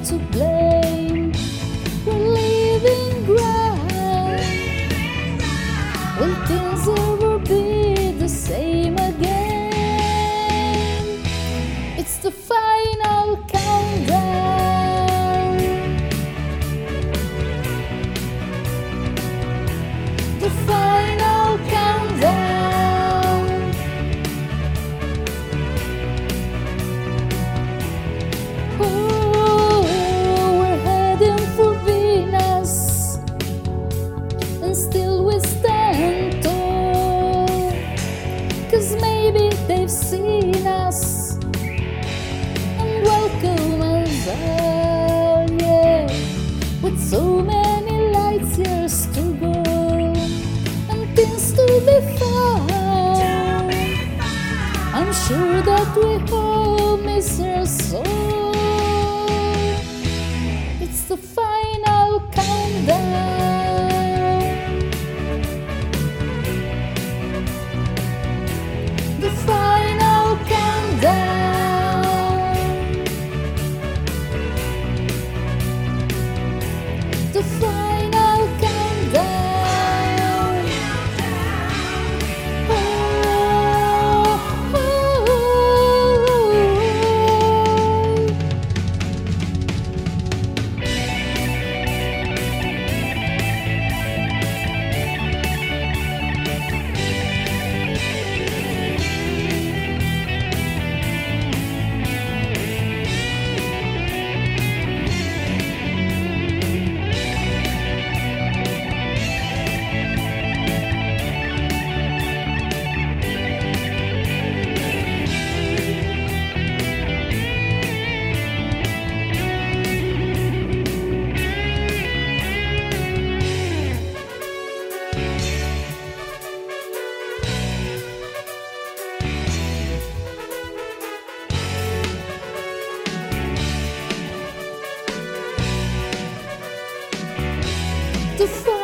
to blame. We're leaving ground. Will things ever be the same again? It's the final countdown. The final countdown. Oh, we're heading for Venus, and still we stand tall. 'Cause maybe they've seen us and welcome us all, yeah. With so many light years to go and things to be found, I'm sure that we all miss her so. It's the final countdown. The final countdown. The final countdown. Oh, oh, oh. The